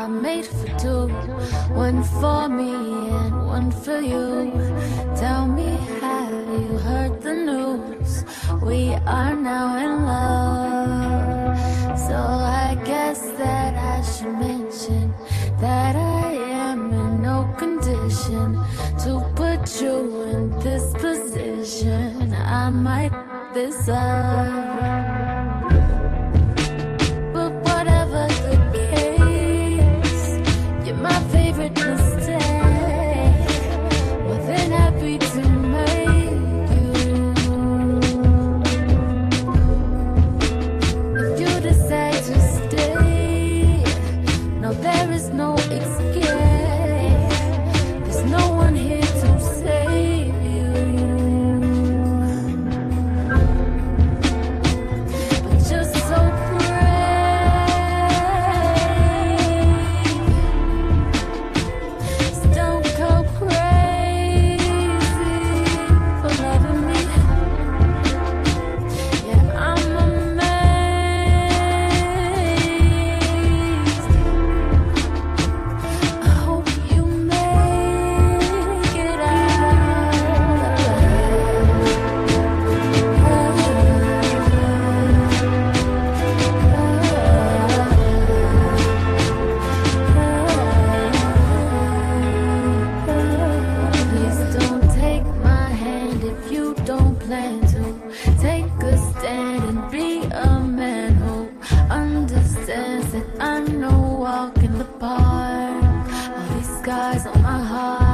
are made for two, one for me and one for you. Tell me, have you heard the news? We are now in love. So I guess that I should mention that I am in no condition to put you in this position. I might deserve. My favorite mistake, more than happy to make you. If you decide to stay, no, there is no escape. There's no one here to save you. But just so plan to take a stand and be a man who understands that I'm no walk in the park. All these scars on my heart.